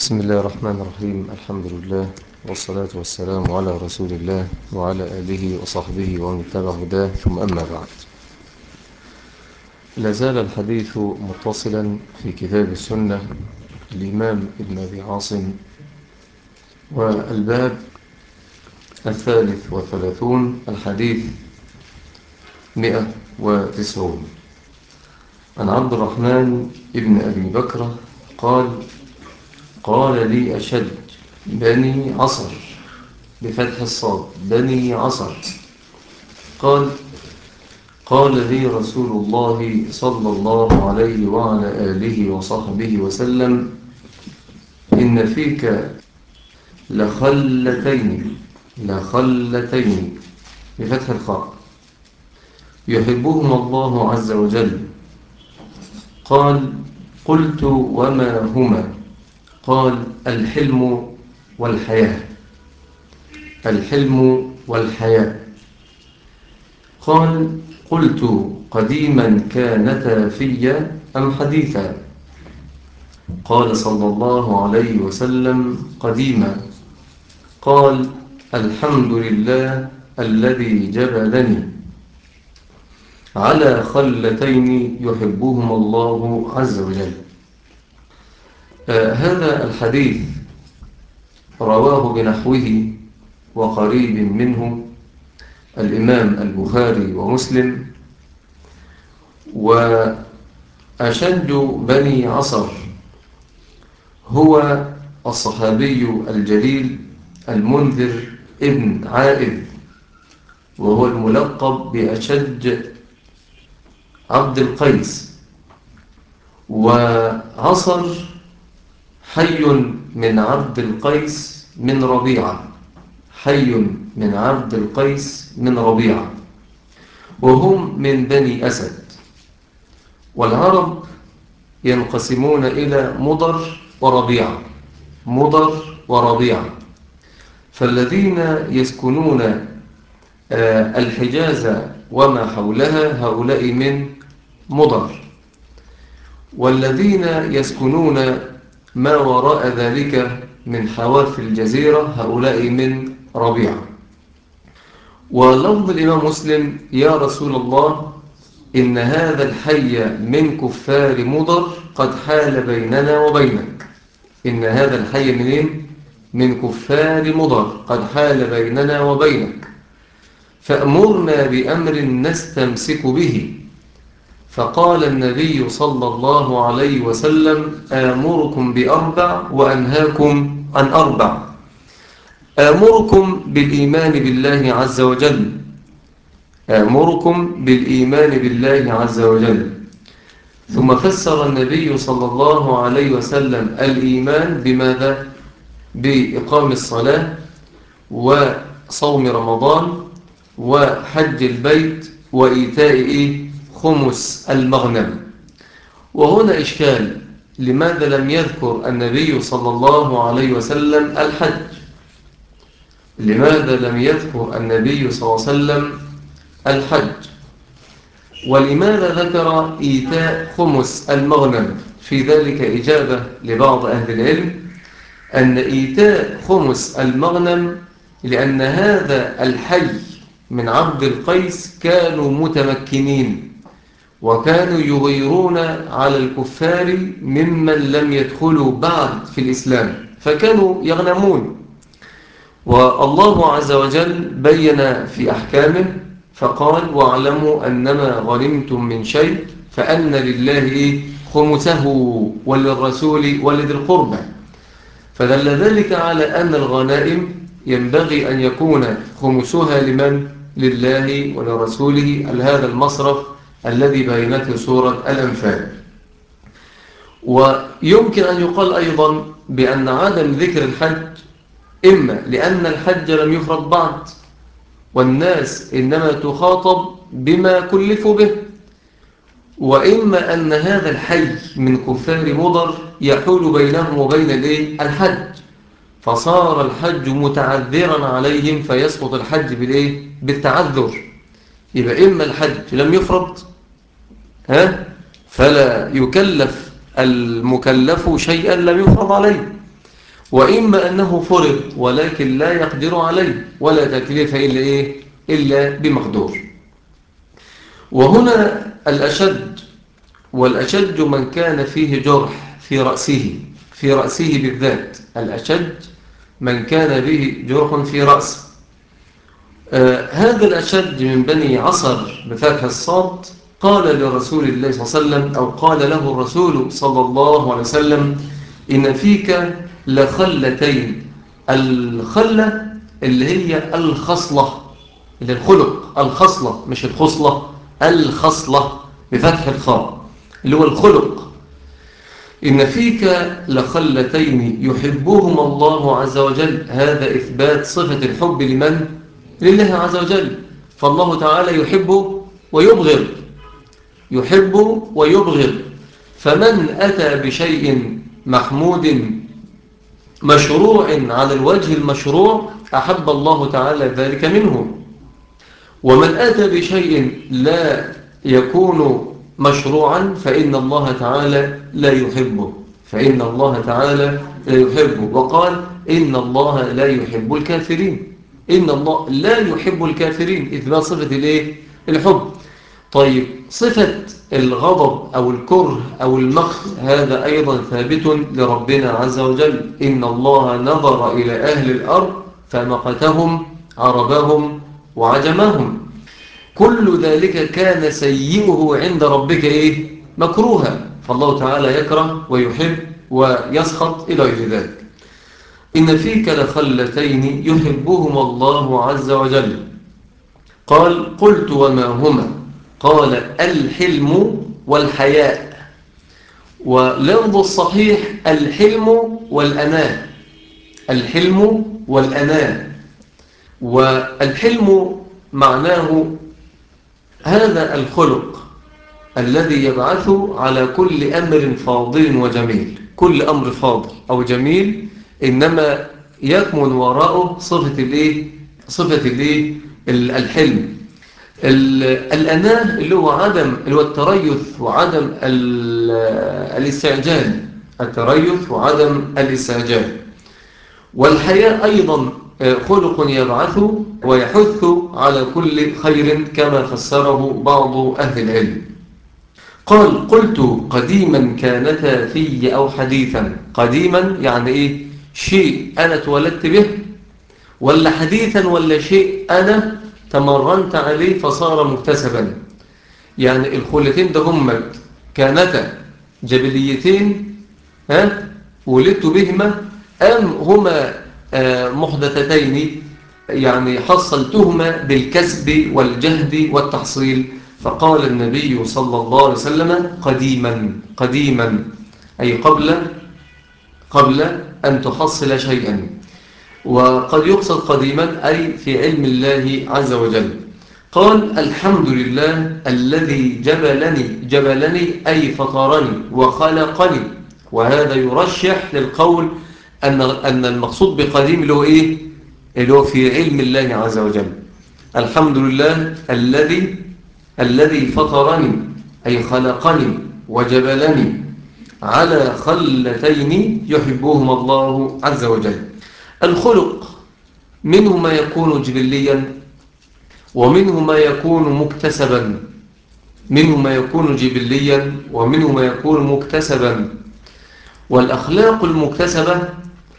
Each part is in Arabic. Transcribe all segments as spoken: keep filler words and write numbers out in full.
بسم الله الرحمن الرحيم. الحمد لله والصلاة والسلام على رسول الله وعلى آله وصحبه ومن اتبع هداه، ثم أما بعد. لازال الحديث متصلا في كتاب السنة الإمام ابن أبي عاصم، والباب الثالث والثلاثون، الحديث مئة وتسعون، عن عبد الرحمن ابن أبي بكر قال: قال لي أشد بني عصر بفتح الصاد بني عصر قال: قال لي رسول الله صلى الله عليه وعلى آله وصحبه وسلم: إن فيك لخلتين لخلتين بفتح الخاء يحبهما الله عز وجل. قال: قلت وما هما؟ قال: الحلم والحياة. الحلم والحياة. قال: قلت قديما كانتا في أم حديثا؟ قال صلى الله عليه وسلم: قديما. قال: الحمد لله الذي جبلني على خلتين يحبهما الله عز وجل. آه هذا الحديث رواه بنحوه وقريب منه الإمام البخاري ومسلم. وأشد بني عصر هو الصحابي الجليل المنذر ابن عائذ، وهو الملقب بأشج عبد القيس. وعصر حي من عبد القيس من ربيعة، حي من عبد القيس من ربيعة، وهم من بني أسد. والعرب ينقسمون إلى مضر وربيعة، مضر وربيعة. فالذين يسكنون الحجاز وما حولها هؤلاء من مضر، والذين يسكنون ما وراء ذلك من حواف الجزيرة هؤلاء من ربيعة. ولفظ الإمام مسلم: يا رسول الله، إن هذا الحي من كفار مضر قد حال بيننا وبينك. إن هذا الحي منين؟ من كفار مضر قد حال بيننا وبينك، فأمرنا بأمر نستمسك به. فقال النبي صلى الله عليه وسلم: آمركم بأربع وأنهاكم عن أربع. آمركم بالإيمان بالله عز وجل، آمركم بالإيمان بالله عز وجل. ثم فسر النبي صلى الله عليه وسلم الإيمان بماذا؟ بإقام الصلاة وصوم رمضان وحج البيت وإيتاء خمس المغنم. وهنا إشكال: لماذا لم يذكر النبي صلى الله عليه وسلم الحج؟ لماذا لم يذكر النبي صلى الله عليه وسلم الحج؟ ولماذا ذكر إيتاء خمس المغنم؟ في ذلك إجابة لبعض أهل العلم أن إيتاء خمس المغنم لأن هذا الحي من عبد القيس كانوا متمكنين، وكانوا يغيرون على الكفار ممن لم يدخلوا بعد في الإسلام، فكانوا يغنمون. والله عز وجل بين في أحكامه فقال: واعلموا أنما غنمتم من شيء فأن لله خمسه وللرسول ولذي القربى. فدل ذلك على أن الغنائم ينبغي أن يكون خمسها لمن؟ لله ولرسوله. هذا المصرف الذي بينته سورة الأنفال. ويمكن أن يقال أيضا بأن عدم ذكر الحج إما لأن الحج لم يفرض بعد، والناس إنما تخاطب بما كلفوا به، وإما أن هذا الحي من كفار مضر يحول بينهم وبين الحج، فصار الحج متعذرا عليهم فيسقط الحج بالإيه؟ بالتعذر. يبقى إما الحج لم يفرض ها فلا يكلف المكلف شيئا لم يفرض عليه، وإما أنه فرض ولكن لا يقدر عليه، ولا تكليف إلا إيه؟ إلا بمقدور. وهنا الأشد، والأشد من كان فيه جرح في رأسه، في رأسه بالذات. الأشد من كان به جرح في رأسه. آه هذا الأشد من بني عصر بفتح الصاد قال لرسول الله صلى الله عليه وسلم، أو قال له الرسول صلى الله عليه وسلم: إن فيك لخلتين. الخلة اللي هي الخصلة، اللي الخلق، الخصلة مش الخصلة، الخصلة بفتح الخاء اللي هو الخلق. إن فيك لخلتين يحبهما الله عز وجل. هذا إثبات صفة الحب لمن؟ لله عز وجل. فالله تعالى يحب ويبغض، يحب ويبغض. فمن أتى بشيء محمود مشروع على الوجه المشروع أحب الله تعالى ذلك منه. ومن أتى بشيء لا يكون مشروعا فإن الله تعالى لا يحبه، فإن الله تعالى لا يحبه. وقال: إن الله لا يحب الكافرين. إن الله لا يحب الكافرين، إثبات صفة الإيه؟ الحب. طيب، صفة الغضب أو الكره أو المقت هذا أيضا ثابت لربنا عز وجل. إن الله نظر إلى أهل الأرض فمقتهم عربهم وعجمهم. كل ذلك كان سيئه عند ربك إيه؟ مكروها. فالله تعالى يكره ويحب ويسخط إلى غير ذلك. إن فيك لخلتين يحبهما الله عز وجل. قال: قلت وما هما؟ قال: الحلم والحياء. ولفظ الصحيح الحلم والأناة، الحلم والأناة. والحلم معناه هذا الخلق الذي يبعث على كل أمر فاضل وجميل. كل أمر فاضل أو جميل إنما يكمن وراءه صفة الإيه؟ صفة الإيه؟ الحلم. الأناه اللي هو عدم، اللي هو التريث وعدم الاستعجال، التريث وعدم الاستعجال. والحياء أيضا خلق يبعث ويحث على كل خير كما فسره بعض أهل العلم. قال: قلت قديما كانتا في أو حديثا. قديما يعني إيه؟ شيء أنا اتولدت به، ولا حديثا ولا شيء أنا تمرنت عليه فصار مكتسبا. يعني الخلتين ده هم كانتا جبليتين ها ولدت بهما، أم هما آه محدثتين يعني حصلتهما بالكسب والجهد والتحصيل. فقال النبي صلى الله عليه وسلم: قديما. قديما أي قبل قبل أن تحصل شيئا. وقد يقصد قديما أي في علم الله عز وجل. قال: الحمد لله الذي جبلني. جبلني أي فطرني وخلقني. وهذا يرشح للقول أن أن المقصود بقديم اللي هو إيه؟ اللي هو في علم الله عز وجل. الحمد لله الذي الذي فطرني أي خلقني وجبلني على خلتين يحبهما الله عز وجل. الخلق منه ما يكون جبليا ومنه ما يكون مكتسبا، منه ما يكون جبليا ومنه ما يكون مكتسبا. والأخلاق المكتسبة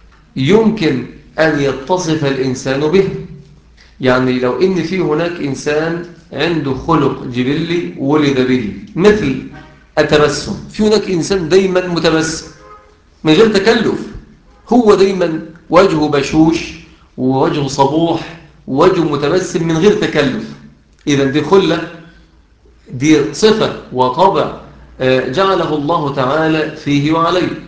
يمكن أن يتصف الإنسان به. يعني لو إن في هناك إنسان عنده خلق جبلي ولد به، مثل التبسم. في هناك إنسان دايما متبسم من غير تكلف، هو دايما وجهه بشوش ووجهه صبوح ووجهه متبسم من غير تكلف. إذا دي خلة، دي صفة وطبع جعله الله تعالى فيه وعليه.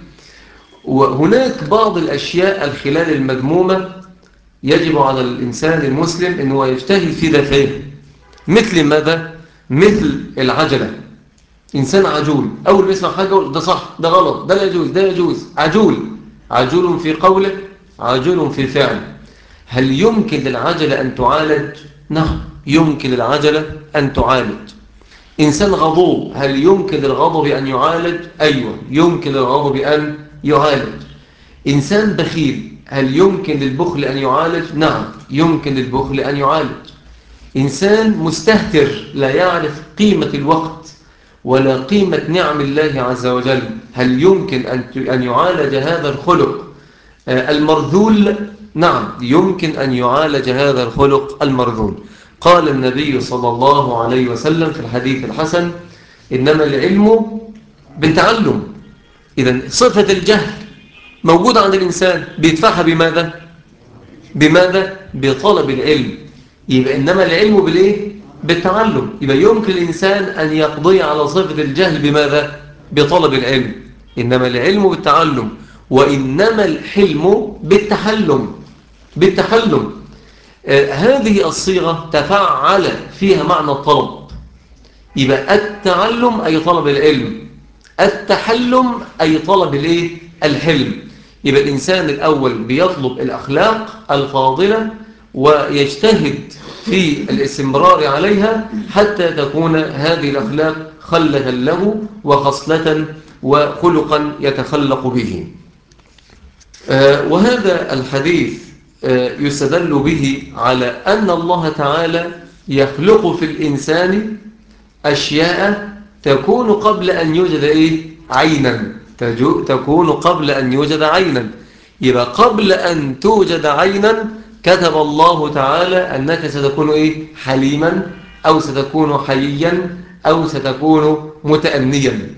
وهناك بعض الأشياء الخلال المذمومة يجب على الإنسان المسلم أنه يجتهد في دفعه. مثل ماذا؟ مثل العجلة. إنسان عجول أول ما يسمع حاجة ده صح، ده غلط، ده لا يجوز، ده يجوز. عجول، عجول في قوله، عجول في فعله. هل يمكن للعجلة أن تعالج؟ نعم، يمكن للعجلة أن تعالج. إنسان غضوب، هل يمكن للغضب أن يعالج؟ أيوة، يمكن للغضب أن يعالج. إنسان بخيل، هل يمكن للبخل أن يعالج؟ نعم يمكن للبخل أن يعالج. إنسان مستهتر لا يعرف قيمة الوقت ولا قيمة نعم الله عز وجل، هل يمكن أن يعالج هذا الخلق المرذول؟ نعم يمكن أن يعالج هذا الخلق المرذول. قال النبي صلى الله عليه وسلم في الحديث الحسن: إنما العلم بالتعلم. إذن صفة الجهل موجودة عند الإنسان، بيدفعها بماذا؟ بماذا؟ بطلب العلم. يبقى إنما العلم بالإيه؟ بالتعلم. يبقى يمكن الإنسان أن يقضي على صفة الجهل بماذا؟ بطلب العلم. إنما العلم بالتعلم، وإنما الحلم بالتحلم. بالتحلم. آه هذه الصيغة تفعل فيها معنى الطلب. يبقى التعلم أي طلب العلم، التحلم أي طلب الإيه؟ الحلم. يبقى الإنسان الأول بيطلب الأخلاق الفاضلة ويجتهد في الاستمرار عليها حتى تكون هذه الأخلاق خلة له وخصلة وخلقا يتخلق به. آه وهذا الحديث آه يستدل به على أن الله تعالى يخلق في الإنسان أشياء تكون قبل أن يوجد إيه؟ عينا. تكون قبل أن يوجد عينا. يبقى قبل أن توجد عينا كتب الله تعالى أنك ستكون إيه؟ حليما، أو ستكون حييا، أو ستكون متأنيا.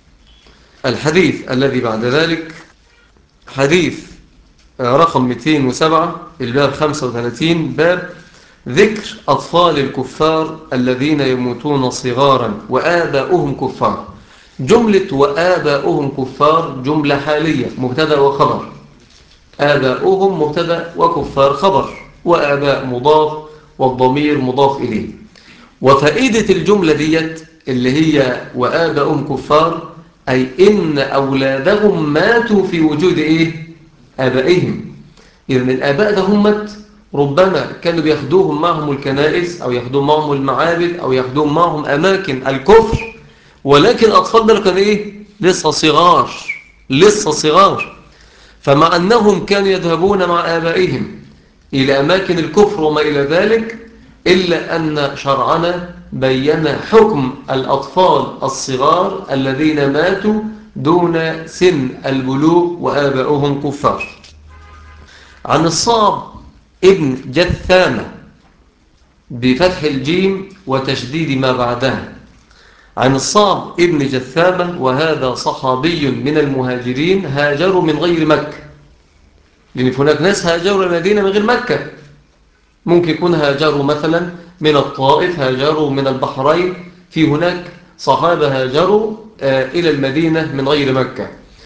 الحديث الذي بعد ذلك حديث رقم مئتين وسبعة، الباب خمسة وثلاثين، باب ذكر أطفال الكفار الذين يموتون صغارا وآباؤهم كفار. جملة وآباؤهم كفار جملة حالية، مبتدأ وخبر. آباؤهم مبتدأ وكفار خبر، وآباء مضاف والضمير مضاف إليه. وفائدة الجملة ديت اللي هي وآباؤهم كفار أي إن أولادهم ماتوا في وجود إيه؟ آبائهم. إذن الآباء ده همت ربما كانوا بياخدوهم معهم الكنائس، أو ياخدوهم معهم المعابد، أو ياخدوهم معهم أماكن الكفر، ولكن الأطفال ده كانوا إيه؟ لسه صغار، لسه صغار. فمع أنهم كانوا يذهبون مع آبائهم إلى أماكن الكفر وما إلى ذلك، إلا أن شرعنا بيّن حكم الأطفال الصغار الذين ماتوا دون سن البلوغ وآباؤهم كفار. عن الصعب ابن جثامة بفتح الجيم وتشديد ما بعدها. عن الصعب ابن جثامة، وهذا صحابي من المهاجرين هاجروا من غير مكة، لأن هناك ناس هاجروا المدينة من غير مكة. ممكن يكون هاجروا مثلا من الطائف، هاجروا من البحرين، في هناك صحابة هاجروا إلى المدينة من غير مكة.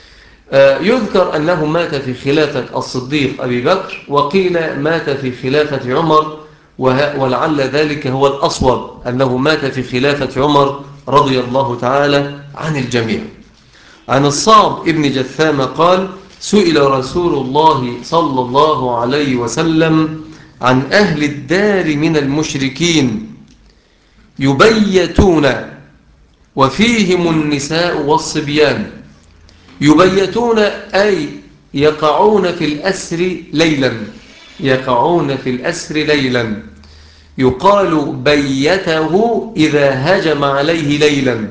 يذكر أنه مات في خلافة الصديق أبي بكر، وقيل مات في خلافة عمر، ولعل ذلك هو الأصوب أنه مات في خلافة عمر رضي الله تعالى عن الجميع. عن الصعب ابن جثامة قال: سئل رسول الله صلى الله عليه وسلم عن أهل الدار من المشركين يبيتون وفيهم النساء والصبيان. يبيتون أي يقعون في الأسر ليلا، يقعون في الأسر ليلا. يقال بيته إذا هجم عليه ليلا.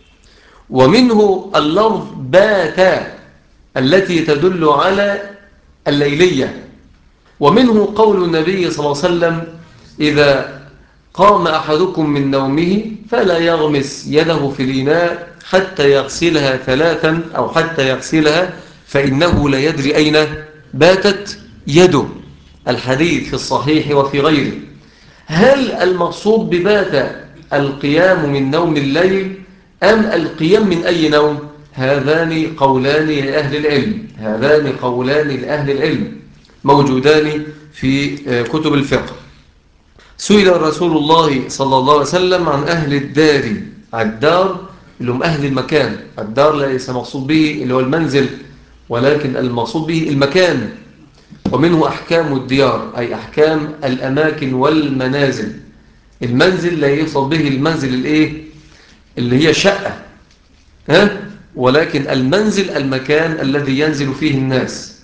ومنه اللفظ بات التي تدل على الليلية. ومنه قول النبي صلى الله عليه وسلم: إذا قام أحدكم من نومه فلا يغمس يده في الإناء حتى يغسلها ثلاثا، أو حتى يغسلها فإنه لا يدري أين باتت يده. الحديث في الصحيح وفي غيره. هل المقصود ببات القيام من نوم الليل أم القيام من أي نوم؟ هذان قولان لأهل العلم، هذان قولان لأهل العلم موجودان في كتب الفقه. سئل رسول الله صلى الله عليه وسلم عن أهل الدار. الدار اللي هم أهل المكان. الدار ليس مقصود به اللي هو المنزل، ولكن المقصود به المكان. ومنه أحكام الديار أي أحكام الأماكن والمنازل. المنزل لا يصل به المنزل الإيه؟ اللي هي شقة، ها؟ ولكن المنزل المكان الذي ينزل فيه الناس.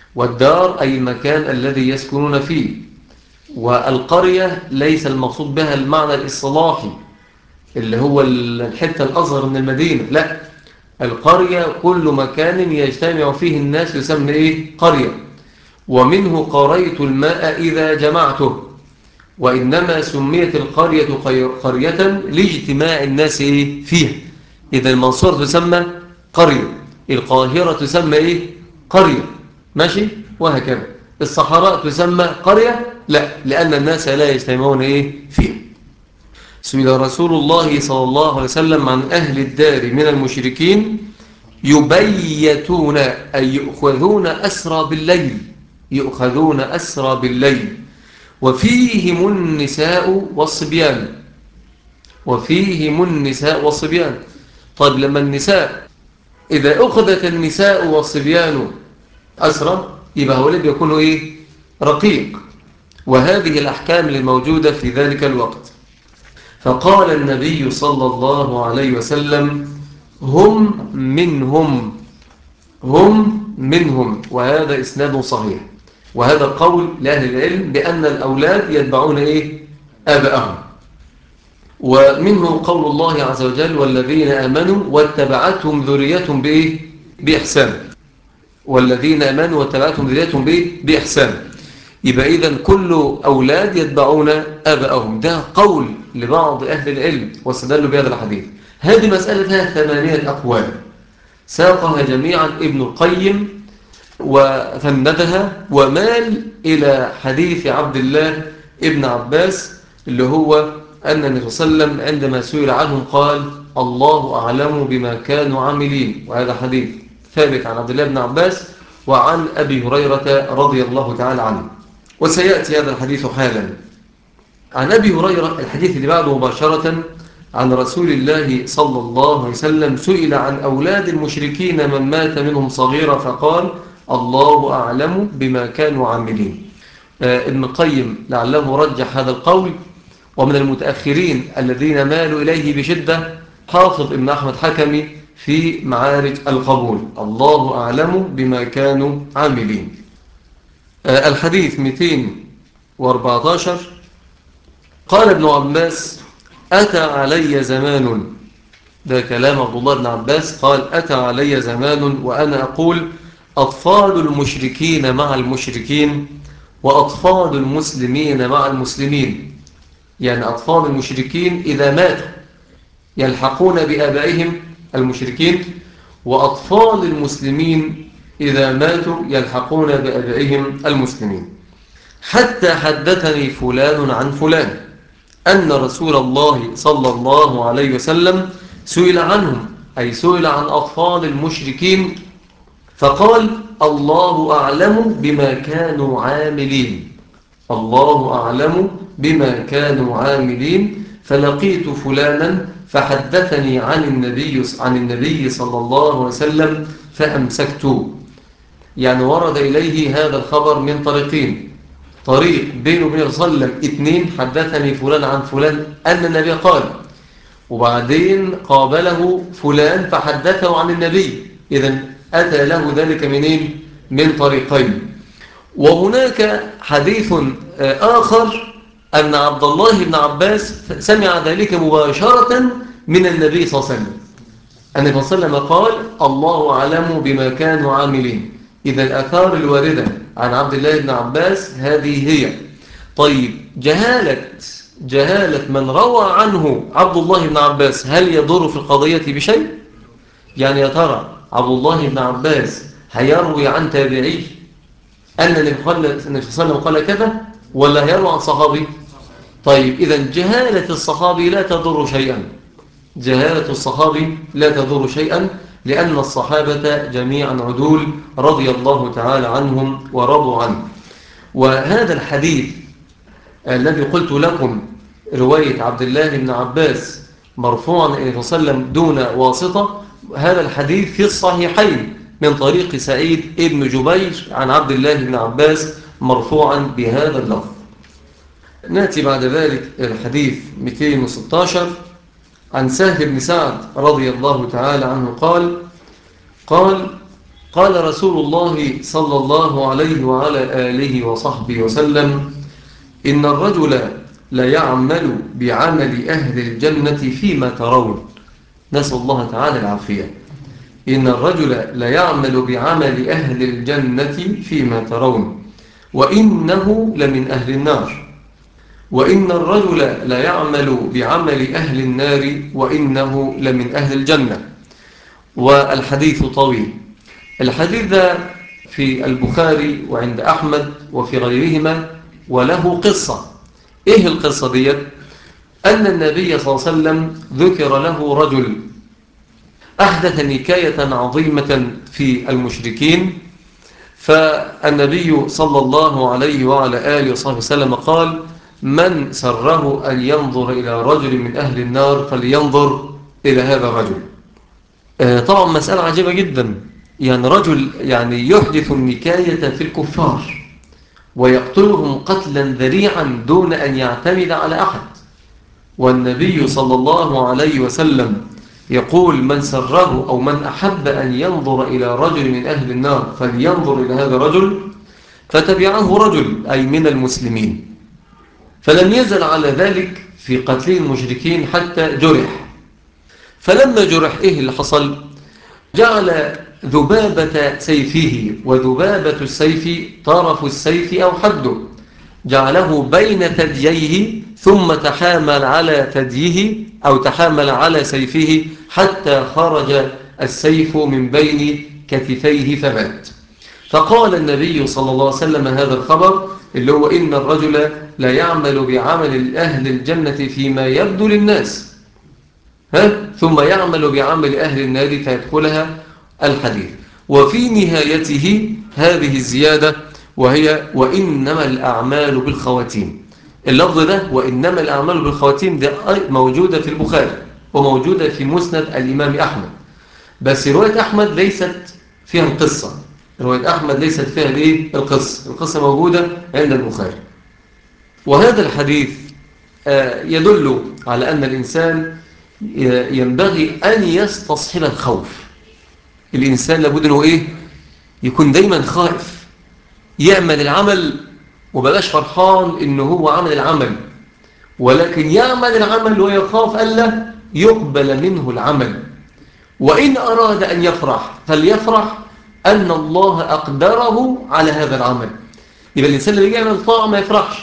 والدار أي المكان الذي يسكنون فيه. والقرية ليس المقصود بها المعنى الإصطلاحي اللي هو الحتة الأصغر من المدينة، لا، القرية كل مكان يجتمع فيه الناس يسمى إيه؟ قرية. ومنه قريت الماء إذا جمعته، وإنما سميت القرية قرية لاجتماع الناس إيه؟ فيها. إذا المنصورة تسمى قرية، القاهرة تسمى إيه؟ قرية، ماشي؟ وهكذا. الصحراء تسمى قرية، لا، لأن الناس لا يجتمعون إيه؟ فيها. سئل رسول الله صلى الله عليه وسلم عن أهل الدار من المشركين يبيتون أي يؤخذون أسرى بالليل، يؤخذون أسرى بالليل، وفيهم النساء والصبيان، وفيهم النساء والصبيان. طيب لما النساء، إذا أخذت النساء والصبيان أسرى يبقى هؤلاء بيكونوا إيه؟ رقيق. وهذه الأحكام الموجودة في ذلك الوقت. فقال النبي صلى الله عليه وسلم هم منهم، هم منهم، وهذا إسناد صحيح. وهذا قول لأهل العلم بأن الأولاد يتبعون إيه؟ آباءهم. ومنه قول الله عز وجل والذين آمنوا واتبعتهم ذريتهم بإيه؟ بإحسان، والذين آمنوا واتبعتهم ذريتهم بإيه؟ بإحسان. يبقى إذن كل أولاد يتبعون آباءهم. ده قول لبعض أهل العلم واستدلوا بهذا الحديث. هذه مسألة ثمانية أقوال ساقها جميعا ابن القيم وفندها، ومال إلى حديث عبد الله ابن عباس اللي هو أن النبي صلى الله عليه وسلم عندما سئل عنهم قال الله أعلم بما كانوا عاملين. وهذا حديث ثابت عن عبد الله بن عباس وعن أبي هريرة رضي الله تعالى عنه، وسيأتي هذا الحديث حالا. عن أبي هريرة الحديث اللي بعده مباشرة عن رسول الله صلى الله عليه وسلم سئل عن أولاد المشركين من مات منهم صغيرا فقال الله أعلم بما كانوا عاملين. ابن القيم لعله رجح هذا القول، ومن المتأخرين الذين مالوا إليه بشدة حافظ ابن أحمد حكمي في معارج القبول، الله أعلم بما كانوا عاملين. الحديث مئتين وأربعة عشر قال ابن عباس أتى علي زمان، ده كلام عبد الله بن عباس، قال أتى علي زمان وأنا أقول أطفال المشركين مع المشركين وأطفال المسلمين مع المسلمين. يعني أطفال المشركين إذا ماتوا يلحقون بآبائهم المشركين، وأطفال المسلمين إذا ماتوا يلحقون بآبائهم المسلمين. حتى حدثني فلان عن فلان أن رسول الله صلى الله عليه وسلم سئل عنهم، أي سئل عن أطفال المشركين فقال الله أعلم بما كانوا عاملين، الله أعلم بما كانوا عاملين. فلقيت فلانا فحدثني عن النبي عن النبي صلى الله عليه وسلم فأمسكت. يعني ورد إليه هذا الخبر من طريقين، طريق بينه وبين صلى الله عليه وسلم اثنين، حدثني فلان عن فلان أن النبي قال، وبعدين قابله فلان فحدثه عن النبي. إذن أتى له ذلك منين؟ من طريقين. وهناك حديث آخر أن عبد الله بن عباس سمع ذلك مباشرة من النبي صلى الله عليه وسلم. النبي صلى الله عليه وسلم قال الله أعلم بما كانوا عاملين. إذا الآثار الواردة عن عبد الله بن عباس هذه هي. طيب جهالة جهالة من روى عنه عبد الله بن عباس هل يضر في القضية بشيء؟ يعني يا ترى عبد الله بن عباس هيروي عن تابعي أن النبي صلى الله عليه وسلم قال كذا، ولا هيروي عن صحابي؟ طيب إذا جهالة الصحابي لا تضر شيئا، جهالة الصحابي لا تضر شيئا، لأن الصحابة جميعا عدول رضي الله تعالى عنهم ورضوا عنه. وهذا الحديث الذي قلت لكم رواية عبد الله بن عباس مرفوعا إلى صلى الله عليه وسلم دون واسطة، هذا الحديث في الصحيحين من طريق سعيد ابن جبير عن عبد الله بن عباس مرفوعا بهذا اللفظ. نأتي بعد ذلك الحديث مئتين وستة عشر عن سهل بن سعد رضي الله تعالى عنه قال قال قال رسول الله صلى الله عليه وعلى آله وصحبه وسلم: إن الرجل ليعمل بعمل أهل الجنة فيما ترون. نسأل الله تعالى العافية. إن الرجل ليعمل بعمل أهل الجنة فيما ترون وإنه لمن أهل النار، وإن الرجل ليعمل بعمل أهل النار وإنه لمن أهل الجنة. والحديث طويل. الحديث ده في البخاري وعند أحمد وفي غيرهما، وله قصة. إيه القصة دي؟ أن النبي صلى الله عليه وسلم ذكر له رجل أحدث نكاية عظيمة في المشركين، فالنبي صلى الله عليه وعلى آله وصحبه وسلم قال: من سره أن ينظر إلى رجل من أهل النار فلينظر إلى هذا الرجل. طبعا مسألة عجيبة جدا، يعني رجل يعني يحدث النكاية في الكفار ويقتلهم قتلا ذريعا دون أن يعتمد على أحد، والنبي صلى الله عليه وسلم يقول: من سره أو من أحب أن ينظر إلى رجل من أهل النار فلينظر إلى هذا الرجل. فتبعه رجل أي من المسلمين، فلم يزل على ذلك في قتل المشركين حتى جرح. فلما جرح إيه اللي حصل؟ جعل ذبابة سيفه، وذبابة السيف طرف السيف أو حده، جعله بين ثدييه ثم تحامل على ثديه أو تحامل على سيفه حتى خرج السيف من بين كتفيه فمات. فقال النبي صلى الله عليه وسلم هذا الخبر اللي هو: إن الرجل لا يعمل بعمل أهل الجنة فيما يبدو للناس، ها؟ ثم يعمل بعمل أهل النار فيدخلها. الحديث وفي نهايته هذه الزيادة، وهي: وإنما الأعمال بالخواتيم. اللفظ ده وإنما الأعمال بالخواتيم ده موجودة في البخاري وموجودة في مسند الإمام أحمد، بس رواية أحمد ليست فيها القصة. رواية أحمد ليست فيها ليه القصة القصة موجودة عند البخاري. وهذا الحديث يدل على أن الإنسان ينبغي أن يستصحب الخوف. الإنسان لابد أنه إيه؟ يكون دايما خائف، يعمل العمل وبلاش فرحان إنه هو عمل العمل، ولكن يعمل العمل ويخاف ألا يقبل منه العمل. وإن أراد أن يفرح فليفرح أن الله أقدره على هذا العمل. يبقى الإنسان اللي يعمل طاعة ما يفرحش،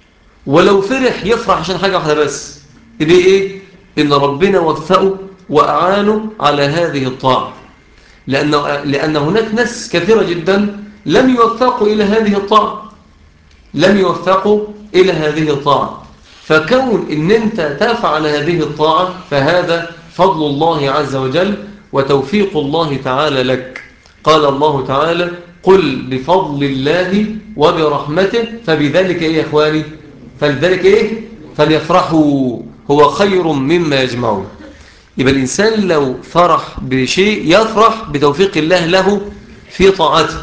ولو فرح يفرح عشان حاجة واحدة بس، اللي إيه؟ إن ربنا وفقه وأعانه على هذه الطاعة، لأن, لأن هناك ناس كثيرة جدا لم يوفقوا إلى هذه الطاعة لم يوفقوا إلى هذه الطاعة فكون إن أنت تفعل هذه الطاعة فهذا فضل الله عز وجل وتوفيق الله تعالى لك. قال الله تعالى: قل بفضل الله وبرحمته فبذلك إيه يا إخواني؟ فلذلك إيه؟ فليفرحوا هو خير مما يجمعون. يبقى الإنسان لو فرح بشيء يفرح بتوفيق الله له في طاعته.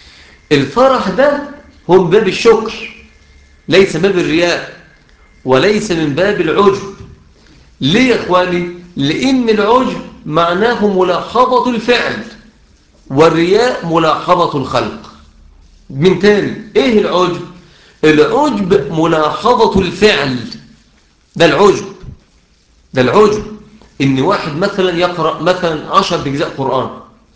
الفرح ده هو من باب الشكر، ليس باب الرياء وليس من باب العجب. ليه يا إخواني؟ لأن العجب معناه ملاحظة الفعل، والرياء ملاحظة الخلق. من تاني، إيه العجب؟ العجب ملاحظة الفعل، ده العجب ده العجب إن واحد مثلا يقرأ مثلا عشر أجزاء قرآن،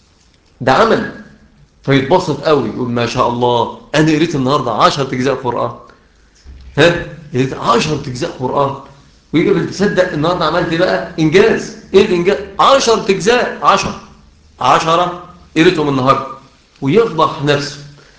ده عمل، فيتبسط قوي يقول: ما شاء الله أنا قريت النهاردة عشر أجزاء قرآن، ها قريت عشر أجزاء قرآن. ويجي بتصدق النهاردة عملت بقى إنجاز. إيه الإنجاز؟ عشر أجزاء، عشر عشرة قريتهم النهاردة، ويفضح نفسه.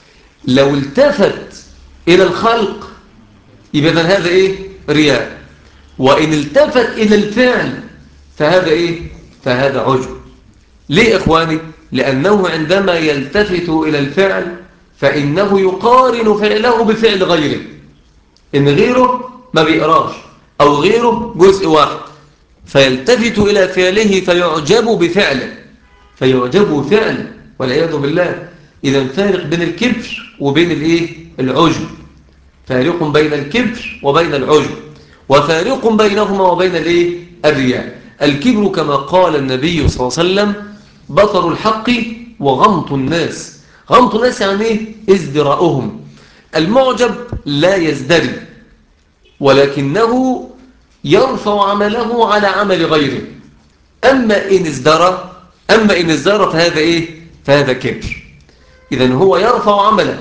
لو التفت إلى الخلق يبقى هذا إيه؟ رياء. وإن التفت إلى الفعل فهذا إيه؟ فهذا عجب. ليه إخواني؟ لأنه عندما يلتفت إلى الفعل فإنه يقارن فعله بفعل غيره، إن غيره ما بيقراش أو غيره جزء واحد، فيلتفت إلى فعله فيعجب بفعله فيعجب بفعله والعياذ بالله. إذا فارق بين الكبر وبين الإيه؟ العجب. فارق بين الكبر وبين العجب، وفارق بينهما وبين الإيه؟ الرياء. الكبر كما قال النبي صلى الله عليه وسلم: بطر الحق وغمط الناس. غمط الناس يعني إيه؟ ازدراؤهم. المعجب لا يزدري، ولكنه يرفع عمله على عمل غيره. أما إن ازدرى أما إن ازدرى فهذا إيه؟ فهذا كبر. إذن هو يرفع عمله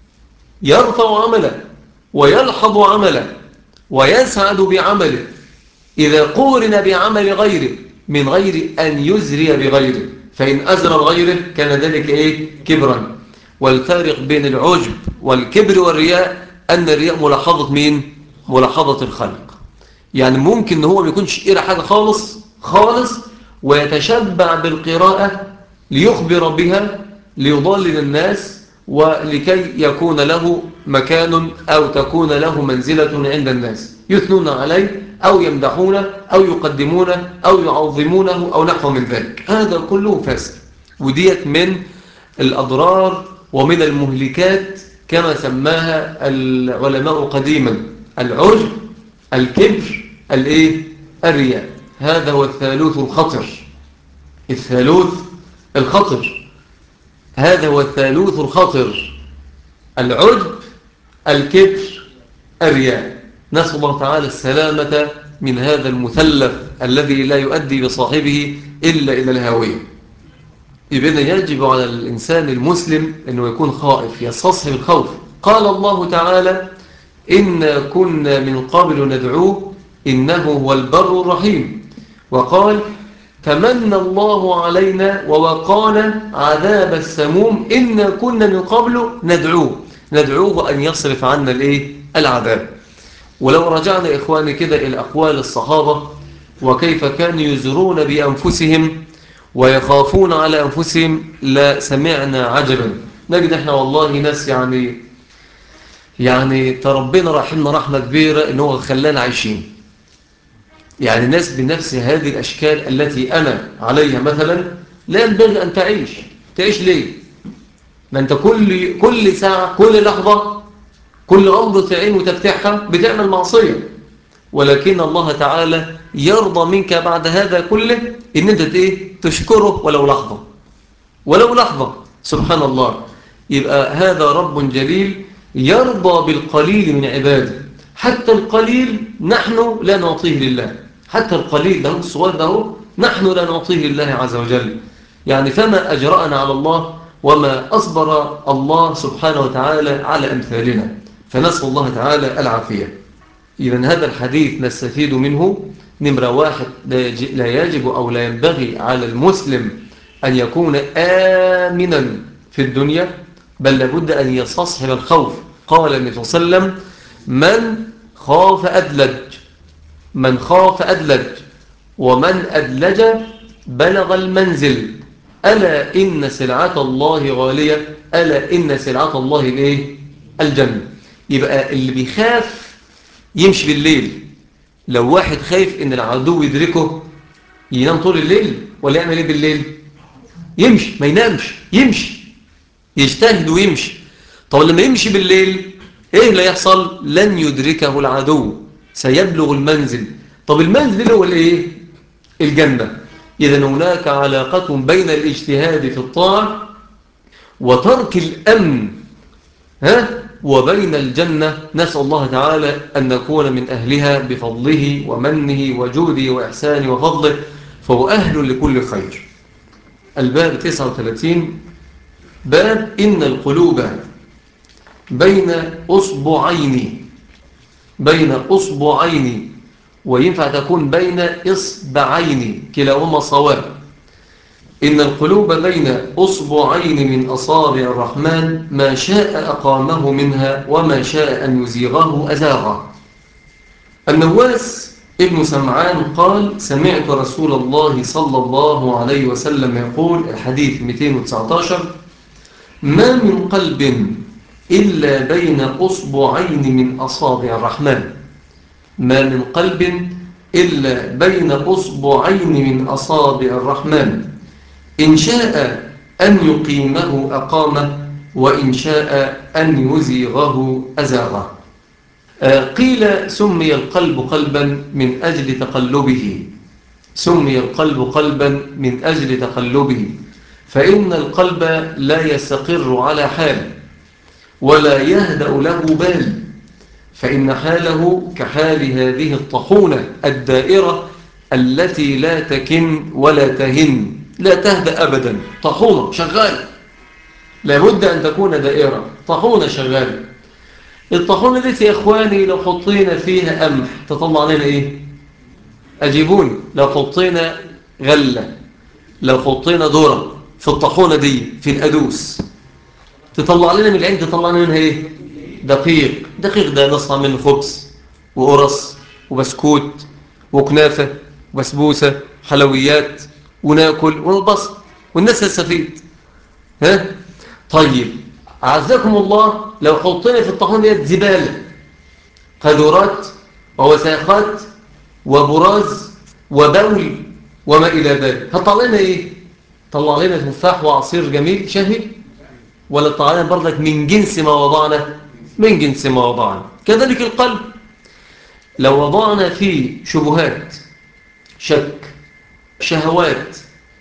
يرفع عمله ويلحظ عمله ويسعد بعمله إذا قورن بعمل غيره من غير أن يزري بغيره، فإن أزرى بغيره كان ذلك إيه؟ كبرا. والفارق بين العجب والكبر والرياء أن الرياء ملاحظة مين؟ ملاحظة الخلق. يعني ممكن أنه هو ما يكونش قرأ حاجة خالص خالص ويتشبع بالقراءة ليخبر بها ليضلل الناس ولكي يكون له مكان أو تكون له منزلة عند الناس يثنون عليه أو يمدحونه أو يقدمونه أو يعظمونه أو نحو من ذلك. هذا كله فاسد، وديت من الأضرار ومن المهلكات كما سماها العلماء قديما: العجب، الكبر، الإيه؟ الرياء. هذا هو الثالوث الخطر. الثالوث الخطر هذا هو الثالوث الخطر: العجب، الكبر، الرياء. نسأل الله تعالى السلامة من هذا المثلث الذي لا يؤدي بصاحبه إلا إلى الهاوية. يبقى يجب على الإنسان المسلم أنه يكون خائف، يستصحب الخوف. قال الله تعالى: إنا كنا من قبل ندعوه إنه هو البر الرحيم. وقال: فمن الله علينا ووقانا عذاب السموم إنا كنا من قبل ندعوه. ندعوه أن يصرف عنا الإيه؟ العذاب. ولو رجعنا إخواني كده إلى أقوال الصحابة وكيف كانوا يزرون بأنفسهم ويخافون على أنفسهم لا سمعنا عجبا. نجد إحنا والله ناس يعني يعني تربينا رحمنا رحمة كبيرة إنه خلانا عايشين. يعني ناس بنفس هذه الأشكال التي أنا عليها مثلا لا ينبغي أن تعيش. تعيش ليه؟ ما أنت كل كل ساعة كل لحظة كل غمضة عين وتفتحها بتعمل معصية، ولكن الله تعالى يرضى منك بعد هذا كله إن أنت إيه؟ تشكره ولو لحظة ولو لحظة. سبحان الله. يبقى هذا رب جليل يرضى بالقليل من عباده. حتى القليل نحن لا نعطيه لله، حتى القليل ده الصغير ده نحن لا نعطيه لله عز وجل. يعني فما أجرأنا على الله وما أصبر الله سبحانه وتعالى على أمثالنا، فنسأل الله تعالى العافية. إذن هذا الحديث نستفيد منه: نمرة واحد، لا يجب أو لا ينبغي على المسلم أن يكون آمنا في الدنيا، بل لابد أن يستصحب الخوف. قال النبي صلى الله عليه وسلم: من خاف أدلج من خاف أدلج ومن أدلج بلغ المنزل. ألا إن سلعة الله غالية، ألا إن سلعة الله الإيه؟ الجنة. يبقى اللي بيخاف يمشي بالليل. لو واحد خايف إن العدو يدركه ينام طول الليل ولا يعمل إيه بالليل؟ يمشي، ما ينامش، يمشي، يجتهد ويمشي. طب لما يمشي بالليل إيه اللي يحصل؟ لن يدركه العدو، سيبلغ المنزل. طب المنزل هو الإيه؟ الجنة. إذن هناك علاقة بين الاجتهاد في الطاعة وترك الأمن ها وبين الجنة. نسأل الله تعالى أن نكون من أهلها بفضله ومنه وجوده وإحسانه وفضله، فهو أهل لكل خير. الباب تسعة وثلاثين، باب إن القلوب بين أصبعين بين أصبعين وينفع تكون بين إصبعين كلاهما صواب. إن القلوب بين أصبعين من أصابع الرحمن ما شاء أقامه منها وما شاء أن يزيغه أزاغه. النواس ابن سمعان قال: سمعت رسول الله صلى الله عليه وسلم يقول، الحديث مئتين وتسعة عشر: ما من قلب إلا بين أصبعين من أصابع الرحمن. ما من قلب إلا بين أصبعين من أصابع الرحمن، إن شاء أن يقيمه أقامه وإن شاء أن يزيغه أزاغه. قيل سمي القلب قلبا من أجل تقلبه سمي القلب قلبا من أجل تقلبه فإن القلب لا يستقر على حال ولا يهدأ له بال، فإن حاله كحال هذه الطحونة الدائرة التي لا تكن ولا تهن، لا تهدأ أبدا. طحونة شغالة، لابد أن تكون دائرة، طحونة شغالة. الطحونة دي يا إخواني لو حطينا فيها قمح تطلع لنا إيه؟ أجيبوني. لو حطينا غلة، لو حطينا ذرة في الطحونة دي في الأدوس تطلع لنا من العين، تطلع لنا منها إيه؟ دقيق. دقيق ده نصنع منه خبز وقرص وبسكوت وكنافة وبسبوسة حلويات وناكل ونبسط والناس تستفيد. ها؟ طيب أعزكم الله لو حطينا في الطحونة دي زبالة، قاذورات ووساخات وبراز وبول وما إلى ذلك، هتطلع لنا إيه؟ طلع لنا تفاح وعصير جميل شهي، ولا طلع لنا برضك من جنس ما وضعنا؟ من جنس ما وضعنا. كذلك القلب لو وضعنا فيه شبهات، شك، شهوات،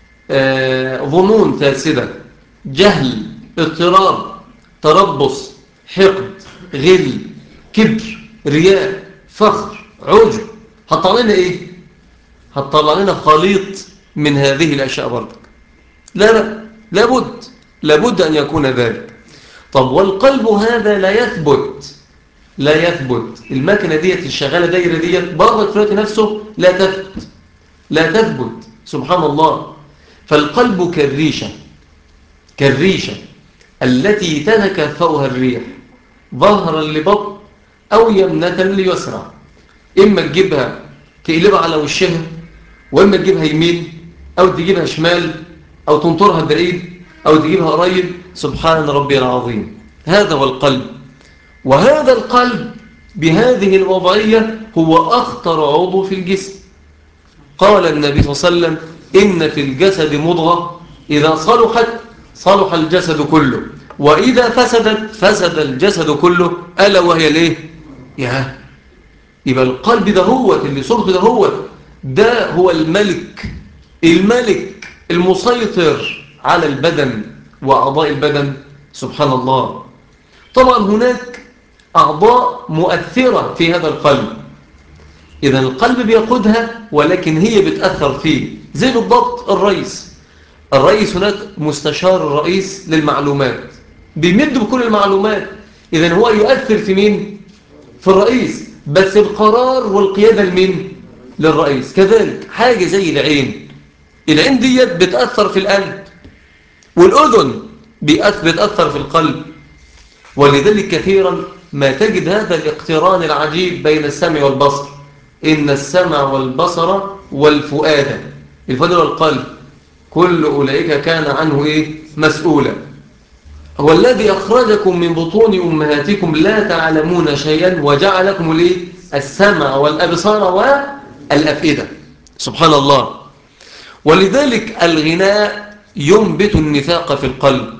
آه، ظنون فاسدة، جهل، اضطراب، تربص، حقد، غل، كبر، رياء، فخر، عجب، هتطلع لنا ايه؟ هتطلع لنا خليط من هذه الاشياء برضك. لا لا لابد لابد ان يكون ذلك. طب والقلب هذا لا يثبت، لا يثبت. المكنه ديت الشغاله دايره ديت برضك في الوقت نفسه لا تثبت، لا تثبت. سبحان الله. فالقلب كالريشه، كالريشه التي تتكفأها الريح ظهرا لبطن أو يمنة ليسرى. إما تجيبها تقلبها على وشها، وإما تجيبها يمين أو تجيبها شمال، أو تنطرها بعيد أو تجيبها قريب. سبحان ربي العظيم. هذا هو القلب. وهذا القلب بهذه الوضعية هو أخطر عضو في الجسم. قال النبي صلى الله عليه وسلم: إن في الجسد مضغة إذا صلحت صلح الجسد كله، وإذا فسدت فسد الجسد كله، ألا وهي ليه؟ يا يبقى القلب ده هو اللي صورته ده هو ده هو الملك، الملك المسيطر على البدن وأعضاء البدن. سبحان الله. طبعا هناك أعضاء مؤثرة في هذا القلب، إذا القلب بيقودها ولكن هي بتأثر فيه. زي بالضبط الرئيس، الرئيس هناك مستشار الرئيس للمعلومات بيمد بكل المعلومات، إذا هو يؤثر في مين؟ في الرئيس، بس القرار والقيادة لمين؟ للرئيس. كذلك حاجة زي العين، العين ديت بتأثر في القلب، والأذن بتأثر في القلب. ولذلك كثيرا ما تجد هذا الاقتران العجيب بين السمع والبصر. إن السمع والبصر والفؤاد، الفؤاد والقلب كل أولئك كان عنه إيه؟ مسؤولا. هو الذي أخرجكم من بطون أمهاتكم لا تعلمون شيئا وجعلكم الإيه؟ السمع والأبصار والأفئدة. سبحان الله. ولذلك الغناء ينبت النفاق في القلب.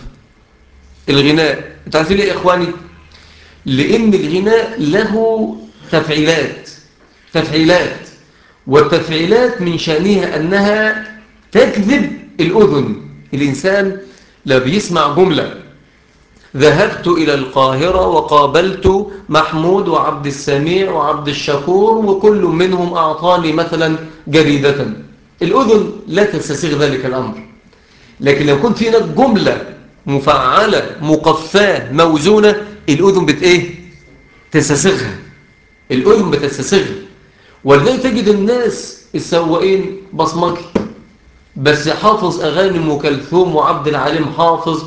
الغناء انتوا عارفين ليه يا إخواني؟ لأن الغناء له تفعيلات، تفعيلات والتفعيلات من شأنها أنها تكذب الأذن. الإنسان لا بيسمع جملة: ذهبت إلى القاهرة وقابلت محمود وعبد السميع وعبد الشكور وكل منهم أعطاني مثلا جريدة، الأذن لا تستسيغ ذلك الأمر. لكن لو كنت هناك جملة مفعلة مقفاة موزونة، الأذن بت إيه؟ تستسيغها، الأذن بتستسيغها. ولذلك تجد الناس السواقين بصمكي بس حافظ أغاني أم كلثوم وعبد العليم حافظ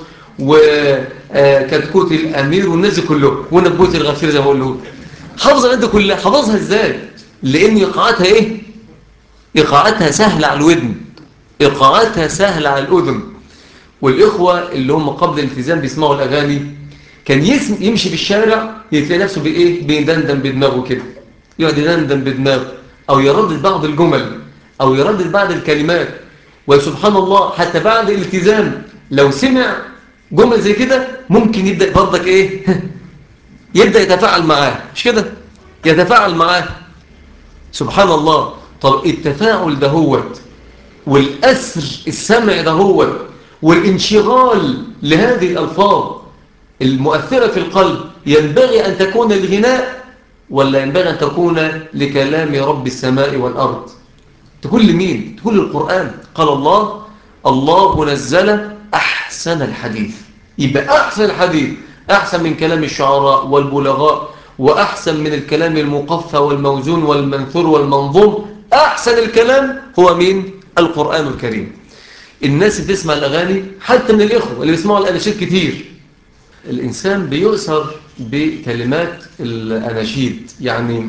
وكتكوت الأمير والناس كله ونبوت الغفير زي ما بقوله، حافظ الأغاني كلها. حافظها إزاي؟ لأن إيقاعاتها إيه؟ إيقاعاتها سهلة على الودن، إيقاعاتها سهلة على الأذن. والإخوة اللي هم قبل الالتزام بيسمعوا الأغاني كان يسم يمشي في الشارع يتلاقي نفسه بإيه؟ بيدندن بدماغه كده، يقعد يدندن بدماغه أو يردد بعض الجمل أو يردد بعض الكلمات. وسبحان الله حتى بعد الالتزام لو سمع جمل زي كده ممكن يبدأ برضك إيه؟ يبدأ يتفاعل معاه، مش كده؟ يتفاعل معاه. سبحان الله. طب التفاعل دهوت والأسر السمع دهوت والانشغال لهذه الألفاظ المؤثرة في القلب ينبغي أن تكون الغناء ولا ينبغي أن تكون لكلام رب السماء والأرض؟ تكون لمين؟ تكون للقرآن. قال الله: الله نزل أحسن الحديث. يبقى أحسن الحديث أحسن من كلام الشعراء والبلغاء، وأحسن من الكلام المقفى والموزون والمنثور والمنظوم. أحسن الكلام هو مين؟ القرآن الكريم. الناس بتسمع الأغاني حتى من الإخوة اللي بيسمعوا الأناشيد كتير. الإنسان بيؤثر بكلمات الأناشيد، يعني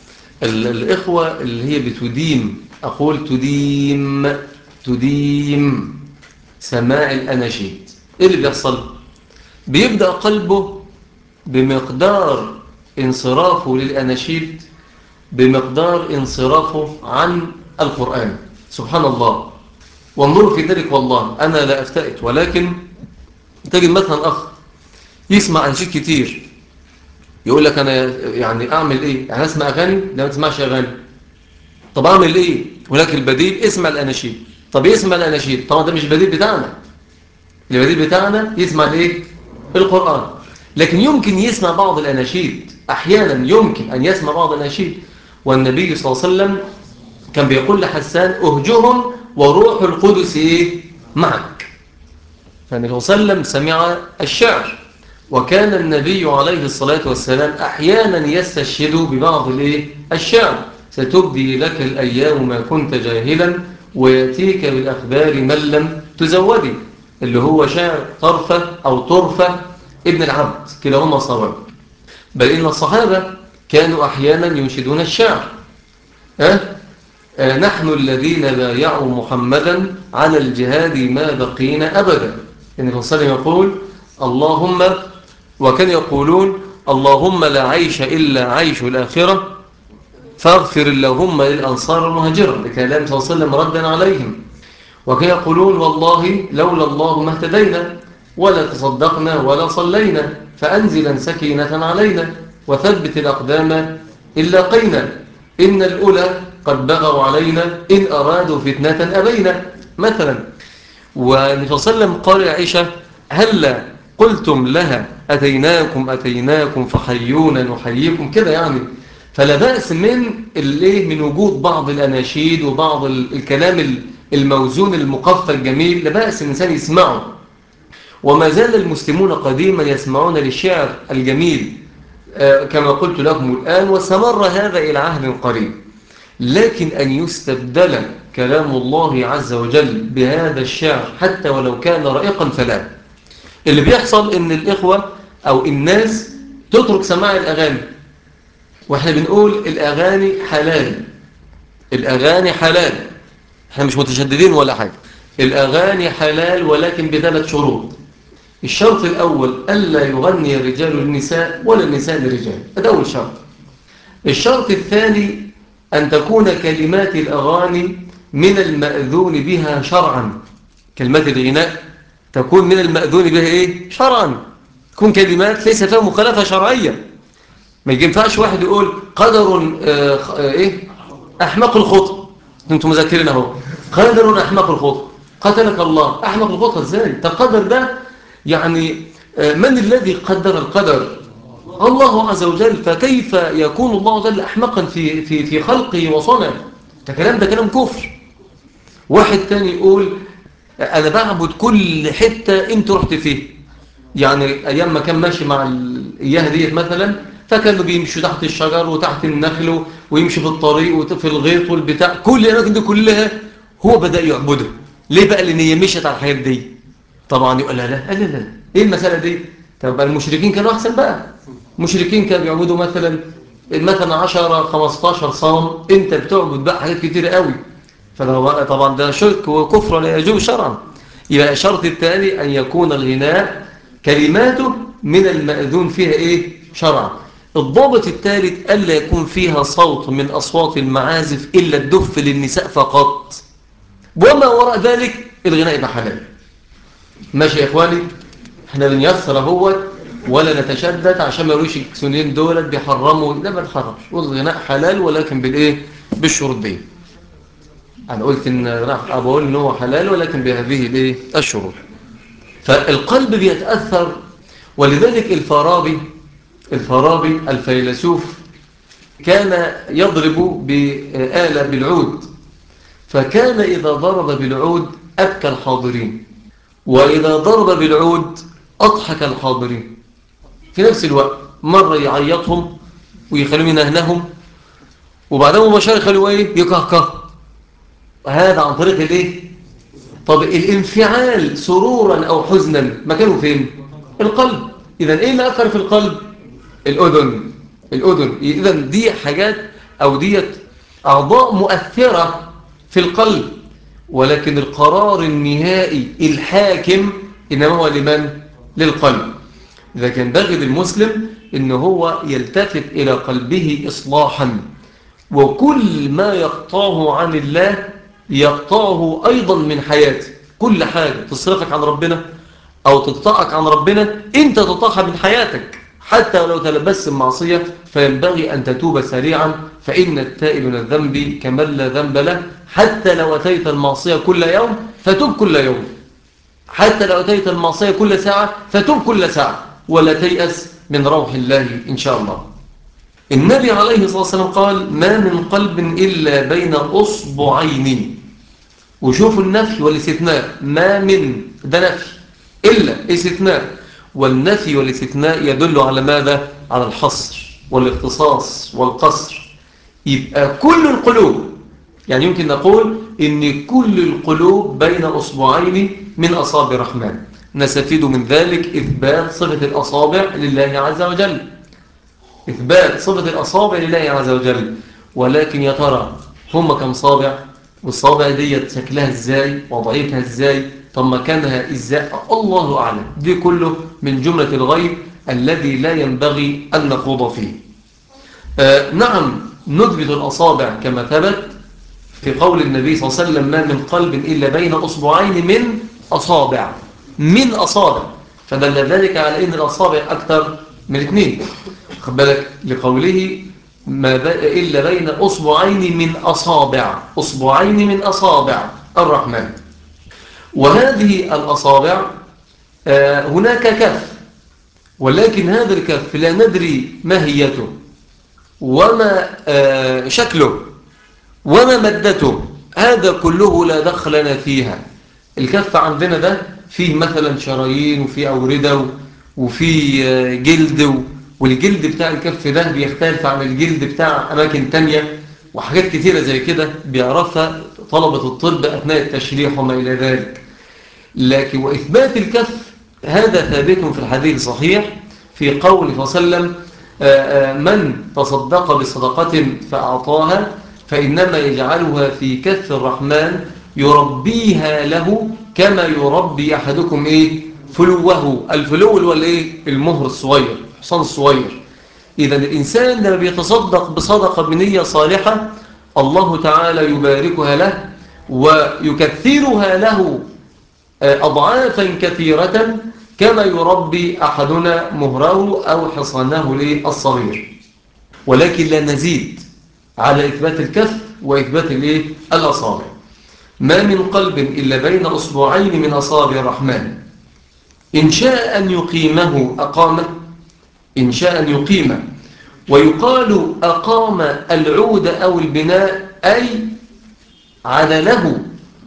الإخوة اللي هي بتديم، أقول تديم تديم سماع الأناشيد، إيه اللي بيحصل؟ بيبدأ قلبه بمقدار انصرافه للأناشيد بمقدار انصرافه عن القرآن. سبحان الله. وانظروا في ذلك، والله أنا لا أفتئت، ولكن تجد مثلا أخ يسمع أناشيد كتير، يقول لك أنا يعني أعمل إيه؟ يعني أسمع أغاني؟ لا، ما تسمعش أغاني. طب أعمل إيه؟ ولكن البديل اسمع الأناشيد. طب يسمع الأناشيد، طبعا ده مش البديل بتاعنا. البديل بتاعنا يسمع الإيه؟ القرآن. لكن يمكن يسمع بعض الأناشيد، أحيانا يمكن أن يسمع بعض الأناشيد. والنبي صلى الله عليه وسلم كان بيقول لحسان: أهجهم وروح القدس إيه؟ معك. فالنبي صلى الله عليه وسلم سمع الشعر، وكان النبي عليه الصلاة والسلام أحيانا يستشهد ببعض الإيه؟ الشعر: ستبدي لك الأيام ما كنت جاهلا ويأتيك بالأخبار من لم تزودي، اللي هو شعر طرفة أو طرفة ابن العبد، كلاهما صواب. بل إن الصحابة كانوا أحيانا ينشدون الشعر. أه؟ أه نحن الذين بايعوا محمدا على الجهاد ما بقينا أبدا. النبي صلى الله عليه وسلم يقول: اللهم، وكان يقولون: اللهم لا عيش إلا عيش الآخرة فاغفر اللهم للأنصار المهاجرة، لكلام صلى الله عليه وسلم ردا عليهم. وكان يقولون: والله لولا الله ما اهتدينا ولا تصدقنا ولا صلينا، فأنزلا سكينة علينا وثبت الأقدام إن لاقينا، إن الأولى قد بغوا علينا إن أرادوا فتنة أبينا مثلا. والنبي صلى الله عليه وسلم قال لعائشة: هلا قلتم لها أتيناكم أتيناكم فحيونا نحييكم، كده يعني. فلا بأس من الايه من وجود بعض الأناشيد وبعض الكلام الموزون المقفى الجميل، لا بأس الإنسان يسمعه. وما زال المسلمون قديما يسمعون للشعر الجميل كما قلت لكم الآن، واستمر هذا إلى عهد قريب. لكن أن يستبدل كلام الله عز وجل بهذا الشعر حتى ولو كان رائقا فلا. اللي بيحصل إن الإخوة أو الناس تترك سماع الأغاني، وإحنا بنقول الأغاني حلال، الأغاني حلال، إحنا مش متشددين ولا حاجة. الأغاني حلال ولكن بثلاث شروط. الشرط الأول: ألا يغني الرجال للنساء ولا النساء للرجال، هذا أول شرط. الشرط الثاني: أن تكون كلمات الأغاني من المأذون بها شرعا. كلمات الغناء تكون من المأذون بها إيه؟ شرعا، تكون كلمات ليس فيها مخالفة شرعية. ما ينفعش واحد يقول قدر آه آه إيه؟ أحمق الخطأ. أنتم مذاكرين أهو، قدر أحمق الخطأ، قتلك الله. أحمق الخطأ إزاي؟ القدر ده يعني آه من الذي قدر القدر؟ الله عز وجل. فكيف يكون الله عز وجل أحمقا في في في خلقه وصنعه؟ ده كلام ده كلام كفر. واحد تاني يقول أنا بعبد كل حتة أنت رحت فيه. يعني أيام ما كان ماشي مع الإياه ديت مثلا، فكانوا بيمشوا تحت الشجر وتحت النخل ويمشي في الطريق وفي الغيط والبتاع، كل الأماكن دي كلها هو بدأ يعبدها. ليه بقى؟ لأن هي مشت على الحاجات دي. طبعا يقول لا لا لا لا، إيه المسألة دي؟ طب المشركين كانوا أحسن بقى. المشركين كانوا بيعبدوا مثلا مثلا عشرة خمستاشر صنم، أنت بتعبد بقى حاجات كتير قوي. فطبعا ده شرك وكفر لا يجوز شرعا. يبقى الشرط الثاني أن يكون الغناء كلماته من المأذون فيها إيه؟ شرعا. الضابط الثالث: ألا يكون فيها صوت من أصوات المعازف إلا الدف للنساء فقط، وما وراء ذلك الغناء يبقى حلال. ماشي يا إخواني؟ احنا بنيسر اهوت ولا نتشدد عشان ما يقولوش الكسونين دولت بيحرموا. لا، ما نحرمش، والغناء حلال ولكن بالايه؟ بالشروط دي. انا قلت ان بقول ان هو حلال ولكن بهذه الايه؟ الشروط. فالقلب بيتأثر. ولذلك الفارابي الفارابي الفيلسوف كان يضرب بآلة بالعود، فكان إذا ضرب بالعود أبكى الحاضرين، وإذا ضرب بالعود أضحك الحاضرين في نفس الوقت. مرة يعيطهم ويخليهم ينهنهم، وبعدها مباشرة يخلوا ايه يكهكه. هذا عن طريق الايه؟ طب الانفعال سرورا أو حزنا مكانه فين؟ القلب. إذن إيه اللي أثر في القلب؟ الأذن. الأذن. إذن دي حاجات أو ديت أعضاء مؤثرة في القلب، ولكن القرار النهائي الحاكم إنما هو لمن؟ للقلب. إذا كان باغي للمسلم إن هو يلتفت إلى قلبه إصلاحا، وكل ما يقطعه عن الله يقطعه أيضا من حياته. كل حاجة تصرفك عن ربنا أو تقطعك عن ربنا أنت تقطعها من حياتك، حتى لو تلبست المعصية فينبغي أن تتوب سريعا، فإن التائب من الذنب كمن لا ذنب له. حتى لو أتيت المعصية كل يوم فتوب كل يوم، حتى لو أتيت المعصية كل ساعة فتوب كل ساعة، ولا تيأس من روح الله إن شاء الله. النبي عليه الصلاة والسلام قال: ما من قلب إلا بين أصبعين. وشوفوا النفي والاستثناء، ما من ده نفي، إلا استثناء، والنفي والاستثناء يدل على ماذا؟ على الحصر والاختصاص والقصر. يبقى كل القلوب، يعني يمكن نقول إن كل القلوب بين أصبعين من أصابع الرحمن. نستفيد من ذلك إثبات صفة الأصابع لله عز وجل، إثبات صفة الأصابع لله عز وجل. ولكن يا ترى هم كم صابع؟ والصابع دي شكلها إزاي؟ وضعيتها إزاي؟ طب مكانها إزاي؟ الله أعلم. دي كله من جملة الغيب الذي لا ينبغي أن نخوض فيه. آه نعم، نثبت الأصابع كما ثبت في قول النبي صلى الله عليه وسلم: ما من قلب إلا بين أصبعين من أصابع. من أصابع، فدل ذلك على أن الأصابع أكثر من اثنين. خد بالك لقوله: ما إلا بين أصبعين من أصابع. أصبعين من أصابع الرحمن. وهذه الأصابع آه هناك كف، ولكن هذا الكف لا ندري ماهيته وما آه شكله وما مدته. هذا كله لا دخل لنا فيها. الكف عندنا ده فيه مثلا شرايين وفيه أوردة وفيه جلد، والجلد بتاع الكف ده بيختلف عن الجلد بتاع أماكن تانية، وحاجات كثيرة زي كده بيعرفها طلبة الطب أثناء التشريح وما إلى ذلك. لكن وإثبات الكف هذا ثابت في الحديث الصحيح في قوله صلى الله عليه وسلم: من تصدق بصدقة فأعطاها فإنما يجعلها في كف الرحمن يربيها له كما يربي أحدكم إيه؟ فلوه. الفلو هو الإيه؟ المهر الصغير، الحصان الصغير. إذا الإنسان لما بيتصدق بصدقة بنية صالحة الله تعالى يباركها له ويكثرها له أضعافا كثيرة كما يربي أحدنا مهره أو حصانه الصغير. ولكن لا نزيد على إثبات الكف وإثبات الأصابع. ما من قلب إلا بين أصبعين من أصابع الرحمن، إن شاء أن يقيمه أقامه، إن شاء أن يقيمه. ويقال أقام العود أو البناء أي عدله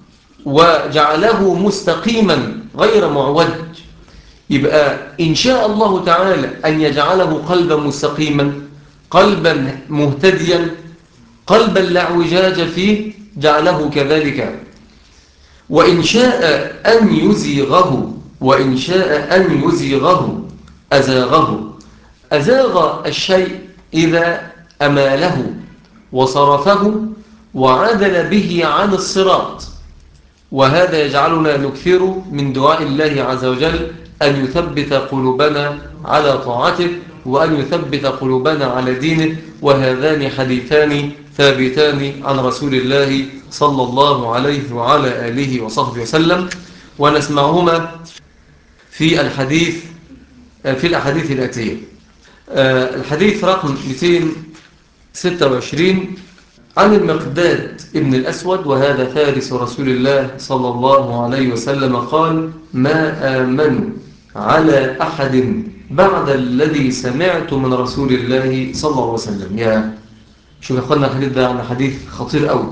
وجعله مستقيما غير معوج. يبقى إن شاء الله تعالى أن يجعله قلبا مستقيما، قلبا مهتديا، قلبا لا اعوجاج فيه، جعله كذلك. وإن شاء أن يزيغه وإن شاء أن يزيغه أزاغه. أزاغ الشيء إذا أماله وصرفه وعدل به عن الصراط. وهذا يجعلنا نكثر من دعاء الله عز وجل أن يثبت قلوبنا على طاعته وأن يثبت قلوبنا على دينه. وهذان حديثان ثابتان عن رسول الله صلى الله عليه وعلى آله وصحبه وسلم، ونسمعهما في الحديث في الأحاديث الآتية. الحديث رقم مئتين وستة وعشرين عن المقداد ابن الأسود وهذا فارس رسول الله صلى الله عليه وسلم قال: ما آمن على أحد بعد الذي سمعت من رسول الله صلى الله عليه وسلم. يا شوف يا أخوانا، الحديث ده عن حديث خطير أوي.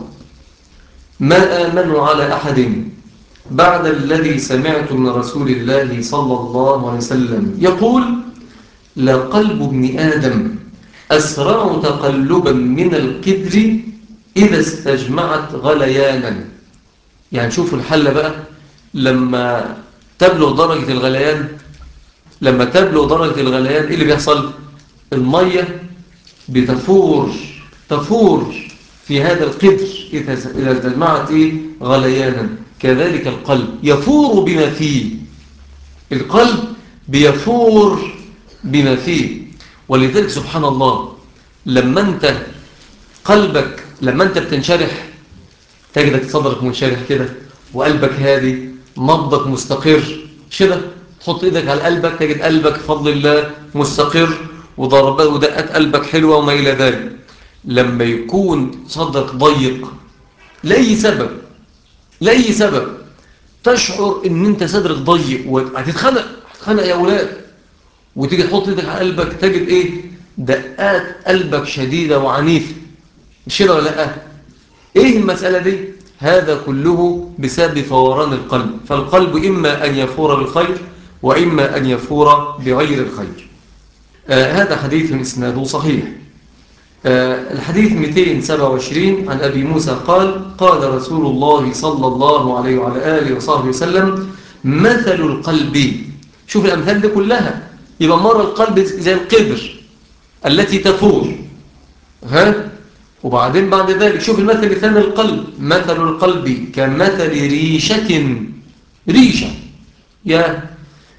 ما آمن على أحد بعد الذي سمعت من رسول الله صلى الله عليه وسلم يقول: لقلب ابن آدم أسرع تقلبا من القدر إذا استجمعت غليانا. يعني شوفوا الحل بقى، لما تبلغ درجة الغليان لما تبلغ درجة الغليان إيه اللي بيحصل؟ المية بتفور تفور في هذا القدر إذا استجمعت إيه؟ غليانا. كذلك القلب يفور بما فيه، القلب بيفور بما فيه. ولذلك سبحان الله، لما أنت قلبك لما أنت بتنشرح تجدك صدرك منشرح كده، وقلبك هادي، نبضك مستقر كده. تحط ايدك على قلبك تجد قلبك بفضل الله مستقر، وضربات ودقات قلبك حلوة وما إلى ذلك. لما يكون صدرك ضيق لأي سبب لأي سبب تشعر ان انت صدرك ضيق وهتتخنق هتتخنق يا أولاد، وتيجي تحط ايدك على قلبك تجد ايه؟ دقات قلبك شديدة وعنيفة. مش كده ولا لا؟ ايه المسألة دي؟ هذا كله بسبب فوران القلب. فالقلب إما أن يفور بالخير وإما أن يفور بغير الخير. آه هذا حديث إسناده صحيح. آه الحديث مئتين وسبعة وعشرين عن أبي موسى قال: قال رسول الله صلى الله عليه وعلى آله وصحبه وسلم: مثل القلب. شوف الأمثال دي كلها، يبقى مرة القلب زي القدر التي تفور، ها؟ وبعدين بعد ذلك شوف المثل الثاني القلب: مثل القلب كمثل ريشة ريشة يا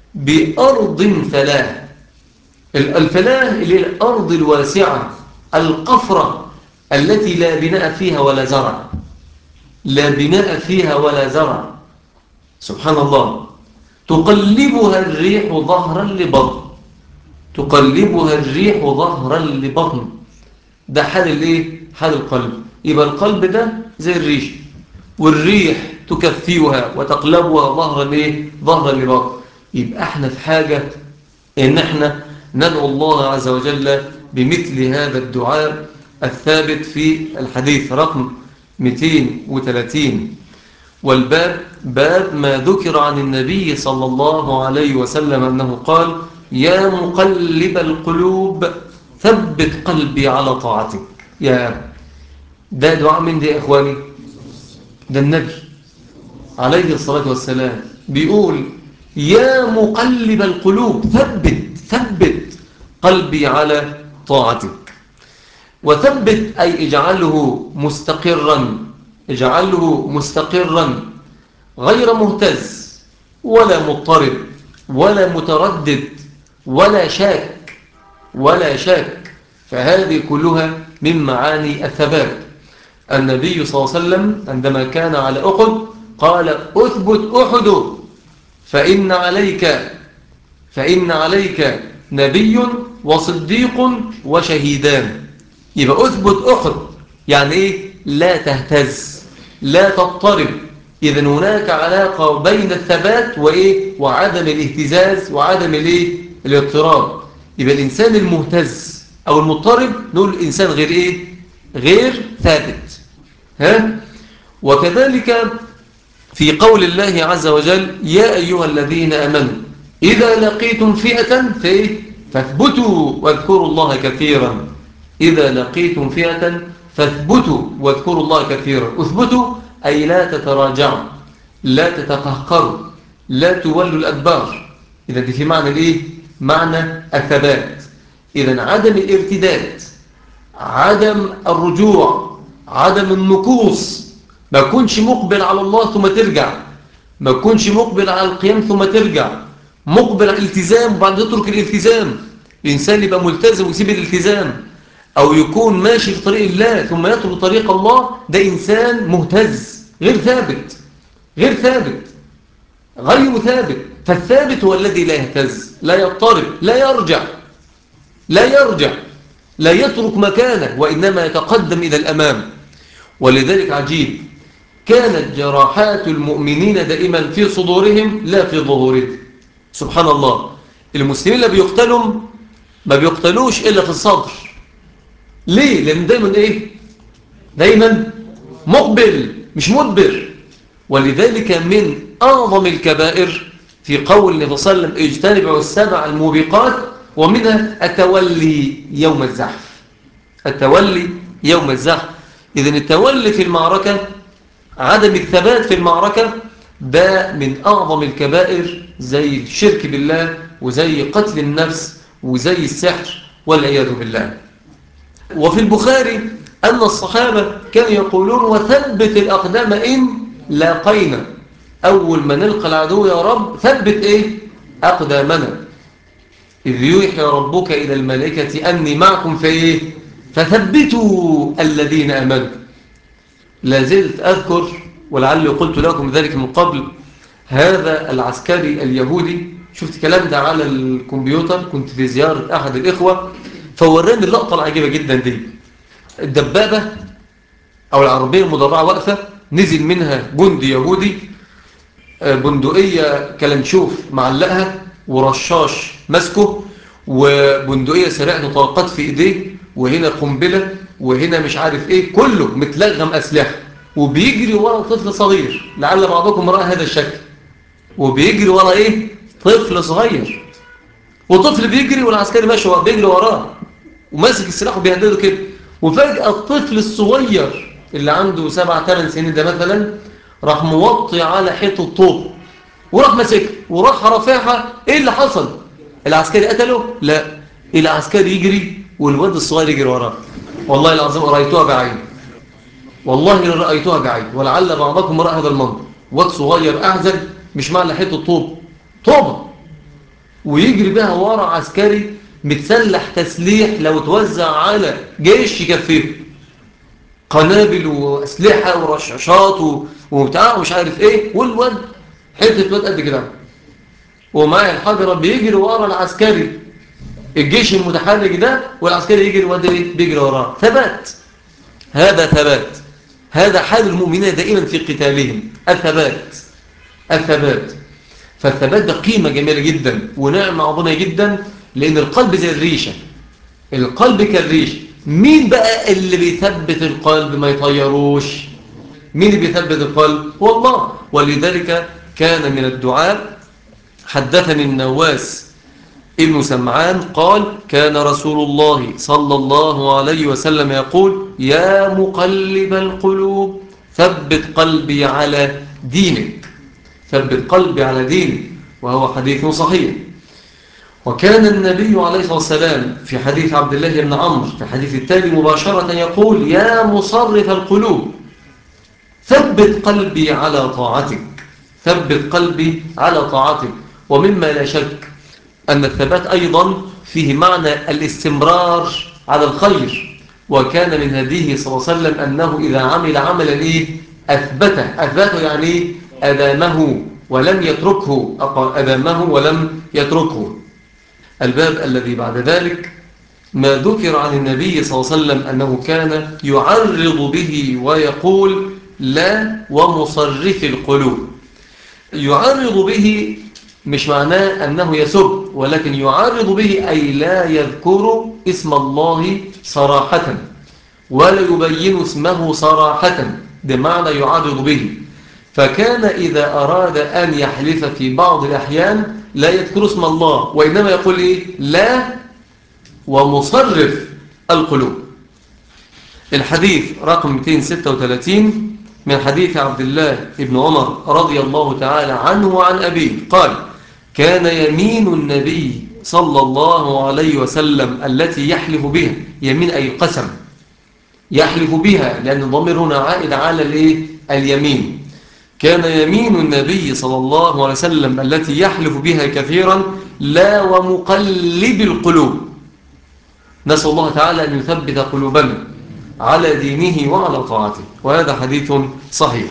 بأرض فلاة. الفلاة اللي هي الأرض الواسعة القفرة التي لا بناء فيها ولا زرع لا بناء فيها ولا زرع. سبحان الله. تقلبها الريح ظهرا لبطن تقلبها الريح ظهرا لبطن ده حال الايه؟ حال القلب. يبقى القلب ده زي الريش، والريح تكفيها وتقلبها ظهرا ايه؟ ظهرا لبطن. يبقى احنا في حاجة ان احنا ندعو الله عز وجل بمثل هذا الدعاء الثابت في الحديث رقم مئتين وثلاثين. والباب باب ما ذكر عن النبي صلى الله عليه وسلم أنه قال: يا مقلب القلوب ثبت قلبي على طاعتك. يا ده دعاء من دي يا إخواني؟ ده النبي عليه الصلاة والسلام بيقول: يا مقلب القلوب ثبت ثبت قلبي على طاعتك. وثبت أي اجعله مستقرا اجعله مستقرا غير مهتز ولا مضطرب ولا متردد ولا شاك ولا شاك. فهذه كلها من معاني الثبات. النبي صلى الله عليه وسلم عندما كان على أحد قال: أثبت أحد فإن عليك فإن عليك نبي وصديق وشهيدان. يبقى أثبت أحد يعني إيه؟ لا تهتز لا تضطرب. إذن هناك علاقة بين الثبات وإيه؟ وعدم الاهتزاز وعدم الإيه؟ الاضطراب. يبقى الإنسان المهتز أو المضطرب نقول الإنسان غير إيه؟ غير ثابت. ها؟ وكذلك في قول الله عز وجل: يا أيها الذين آمنوا إذا لقيتم فئة فإيه؟ فاثبتوا واذكروا الله كثيرا. إذا لقيتم فئة فاثبتوا واذكروا الله كثيرا. اثبتوا أي لا تتراجعوا لا تتقهقروا لا تولوا الأدبار. إذا دي في معنى الإيه؟ معنى الثبات. إذا عدم الارتداد، عدم الرجوع، عدم النكوص. ما كنش مقبل على الله ثم ترجع، ما كنش مقبل على القيام ثم ترجع، مقبل على الالتزام وبعد تترك الالتزام. الإنسان يبقى ملتزم ويسيب الالتزام، أو يكون ماشي في طريق الله ثم يترك طريق الله. ده إنسان مهتز غير ثابت غير ثابت غير ثابت. فالثابت هو الذي لا يهتز لا يضطرب لا يرجع لا يرجع لا يترك مكانه، وإنما يتقدم إلى الأمام. ولذلك عجيب، كانت جراحات المؤمنين دائما في صدورهم لا في ظهورهم. سبحان الله. المسلمين اللي بيقتلوا ما بيقتلوش إلا في الصدر. ليه؟ لأن دايما إيه؟ دايما مقبل مش مدبر. ولذلك من أعظم الكبائر في قول النبي صلى الله عليه وسلم اجتنبوا السبع الموبقات، ومنها التولي يوم الزحف. التولي يوم الزحف. إذن التولي في المعركة، عدم الثبات في المعركة، ده من أعظم الكبائر، زي الشرك بالله وزي قتل النفس وزي السحر والعياذ بالله. وفي البخاري أن الصحابة كانوا يقولون وثبت الأقدام إن لاقينا. أول ما نلقى العدو يا رب ثبت إيه؟ أقدامنا. إذ يوحي ربك إلى الملائكة أني معكم في إيه؟ فثبتوا الذين آمنوا. لا زلت أذكر ولعلي قلت لكم ذلك من قبل، هذا العسكري اليهودي، شفت كلام ده على الكمبيوتر، كنت في زيارة أحد الإخوة فوراني اللقطة العجيبة جدا دي. الدبابة أو العربية المدرعة واقفة، نزل منها جندي يهودي، بندقية كلنشوف معلقها ورشاش مسكه وبندقية سريعة طلقات في إيديه، وهنا قنبلة وهنا مش عارف إيه، كله متلغم أسلحة، وبيجري ورا طفل صغير. لعل بعضكم رأى هذا الشكل. وبيجري ورا إيه؟ طفل صغير. وطفل بيجري والعسكري ماشي بيجري وراه وماسك السلاح وبيهدده كده. وفجأة الطفل الصغير اللي عنده سبع ثمان سنين ده مثلا راح موطي على حيط الطوب وراح ماسكها وراح رافعها. ايه اللي حصل؟ العسكري قتله؟ لا، العسكري يجري والواد الصغير يجري وراه. والله العظيم رأيتها بعين، والله رأيتها بعين، ولعل بعضكم رأى هذا المنظر. واد صغير أعزل مش معنى حيط الطوب، طوبة، ويجري بها ورا عسكري متسلح تسليح لو توزع على جيش يكفيه، قنابل وأسلحة ورشاشات وبتاع ومش عارف ايه، والواد حتة واد قد كده ومعي الحجرة بيجري ورا العسكري، الجيش المتحرك ده، والعسكري يجري واد ايه بيجري وراه. ثبات. هذا ثبات. هذا حال المؤمنين دائما في قتالهم، الثبات. الثبات. فالثبات ده قيمة جميلة جدا ونعمة عظيمة جدا، لأن القلب زي الريشة. القلب كالريش. مين بقى اللي بيثبت القلب ما يطيروش؟ مين اللي بيثبت القلب؟ هو الله. ولذلك كان من الدعاء، حدثني النواس ابن سمعان قال كان رسول الله صلى الله عليه وسلم يقول يا مقلب القلوب ثبت قلبي على دينك. ثبت قلبي على دينك. وهو حديث صحيح. وكان النبي عليه الصلاة والسلام في حديث عبد الله بن عمرو في حديث التالي مباشرة يقول يا مصرف القلوب ثبت قلبي على طاعتك. ثبت قلبي على طاعتك. ومما لا شك أن الثبات أيضا فيه معنى الاستمرار على الخير. وكان من هديه صلى الله عليه وسلم أنه إذا عمل عملا إيه أثبته. أثبته يعني أدامه ولم يتركه. أدامه ولم يتركه. الباب الذي بعد ذلك ما ذكر عن النبي صلى الله عليه وسلم أنه كان يعرض به ويقول لا ومصرف القلوب. يعرض به مش معناه أنه يسب، ولكن يعرض به أي لا يذكر اسم الله صراحة ولا يبين اسمه صراحة، بمعنى يعرض به. فكان إذا أراد أن يحلف في بعض الأحيان لا يذكر اسم الله، وإنما يقول إيه لا ومصرف القلوب. الحديث رقم مئتين وستة وثلاثين من حديث عبد الله بن عمر رضي الله تعالى عنه وعن أبيه قال كان يمين النبي صلى الله عليه وسلم التي يحلف بها، يمين أي قسم يحلف بها لأن الضمير هنا عائد على الإيه؟ اليمين. كان يمين النبي صلى الله عليه وسلم التي يحلف بها كثيرا لا ومقلب القلوب. نسأل الله تعالى أن يثبت قلوبنا على دينه وعلى طاعته. وهذا حديث صحيح.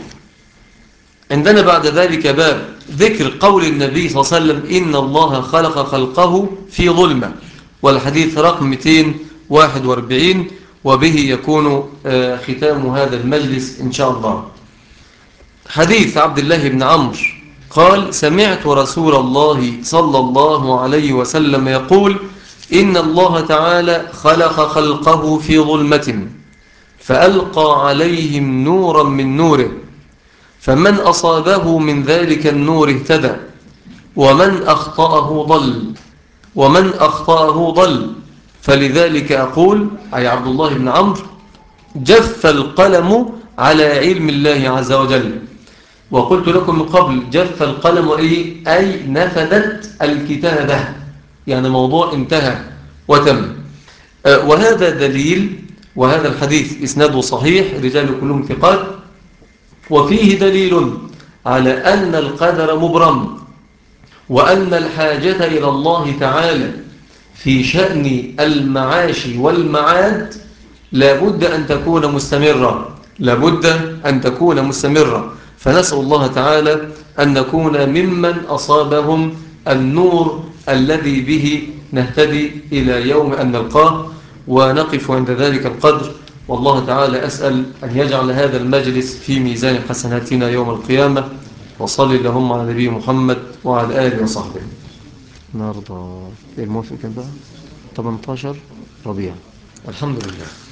عندنا بعد ذلك باب ذكر قول النبي صلى الله عليه وسلم إن الله خلق خلقه في ظلمة، والحديث رقم مئتين وواحد وأربعين. وبه يكون ختام هذا المجلس إن شاء الله. حديث عبد الله بن عمرو قال: سمعت رسول الله صلى الله عليه وسلم يقول: إن الله تعالى خلق خلقه في ظلمة فألقى عليهم نورا من نوره، فمن أصابه من ذلك النور اهتدى، ومن أخطأه ضل ومن أخطأه ضل فلذلك أقول، أي عبد الله بن عمرو: جف القلم على علم الله عز وجل. وقلت لكم من قبل: جف القلم إيه؟ أي نفدت الكتابة، يعني موضوع انتهى وتم. أه وهذا دليل، وهذا الحديث إسناده صحيح، رجال كلهم ثقات، وفيه دليل على أن القدر مبرم، وأن الحاجة إلى الله تعالى في شأن المعاش والمعاد لابد أن تكون مستمرة، لابد أن تكون مستمرة. فنسأل الله تعالى أن نكون ممن أصابهم النور الذي به نهتدي إلى يوم أن نلقاه. ونقف عند ذلك القدر، والله تعالى أسأل أن يجعل هذا المجلس في ميزان حسناتنا يوم القيامة. وصلي اللهم على نبي محمد وعلى آله وصحبه. النهارده الموافق كان بقى ثمانية عشر ربيع. الحمد لله.